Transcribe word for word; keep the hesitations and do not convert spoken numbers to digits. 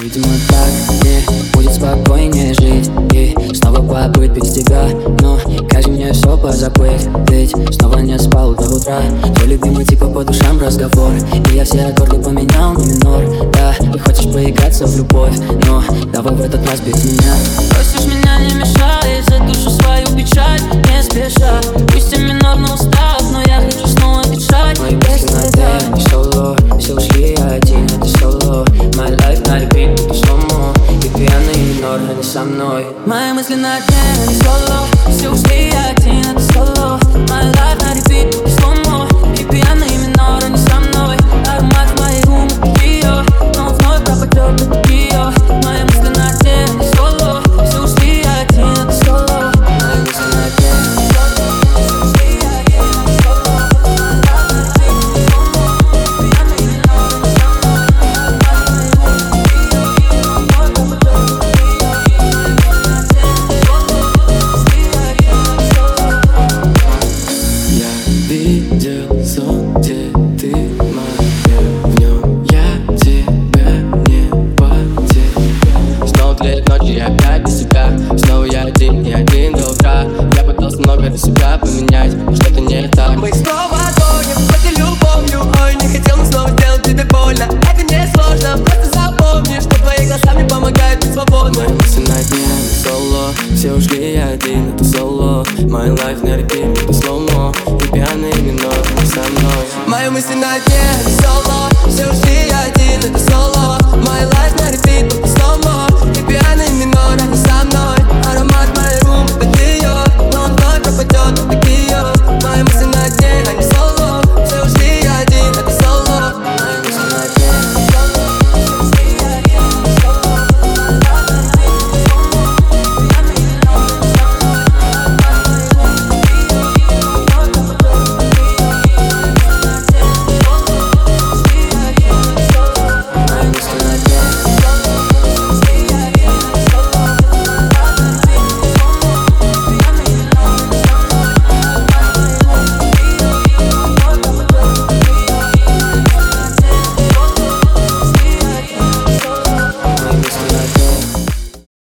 Видимо, так мне будет спокойнее жить и снова побыть без тебя. Но как же мне все позабыть, ведь снова не спал до утра. Твой любимый типа по душам разговор, и я все аккорды поменял на минор. Да, ты хочешь поиграться в любовь, но давай в этот раз без меня. Просишь меня не мешай, за душу свою печаль не спеша. Пусть и минор на устав, но я хочу снова дышать. Мои мысли на день, не соло, все ушли, я один, это соло. My life на repeat, это сломо, и пьяный минор, а не со мной. Мои мысли на день, не соло, все ушли, я один, это соло. My life на repeat, это сломо, и пьяный минор, а не со мной. Аромат в моей губы, ее, но вновь пропадет этот ее. Мои мысли на день, не соло, все ушли, я один, это соло. Мои мысли на день, Все ушли, я один, это соло. Видел сон, где ты моя, в нем я тебя не потерял. Снова тлеют ночи, я опять без тебя. Снова я один, не один до утра. Я пытался много для себя поменять, но что-то не так. Мы снова гоним против любовью. Ой, не хотел, но снова сделать тебе больно. Это не сложно, просто запомни, что твои глаза мне помогают быть свободным. Мои мысли на дне, не соло, все ушли, я один, это соло. My life на repeat, это сломо, и пьяный минор, не со мной. Мои мысли на дне, соло, все ушли.